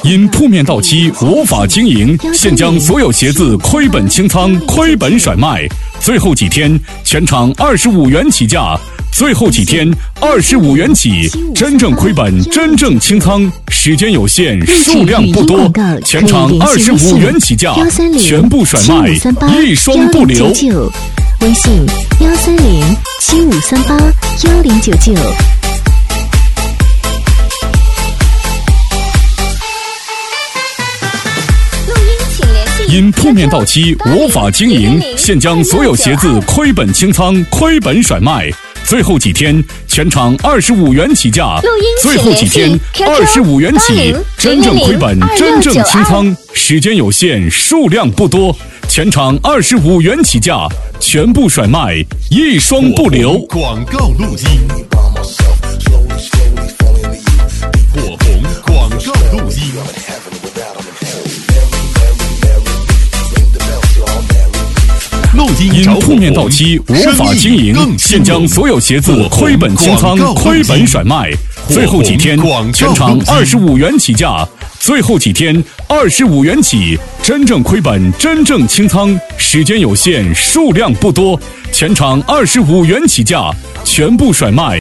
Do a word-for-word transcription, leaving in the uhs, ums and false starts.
因铺面到期无法经营，现将所有鞋子亏本清仓、亏本甩卖。最后几天，全场二十五元起价。最后几天，二十五元起，真正亏本，真正清仓，时间有限，数量不多，全场二十五元起价，全部甩卖，一双不留。 微信幺三零七五三八幺零九九。 因铺面到期无法经营，现将所有鞋子亏本清仓、亏本甩卖。最后几天，全场二十五元起价。最后几天，二十五元起，真正亏本，真正清仓，时间有限，数量不多，全场二十五元起价，全部甩卖，一双不留。 广告录音，火红广告录音。 因铺面到期无法经营，现将所有鞋子亏本清仓、亏本甩卖。最后几天，全场二十五元起价。最后几天，二十五元起，真正亏本，真正清仓，时间有限，数量不多，全场二十五元起价，全部甩卖。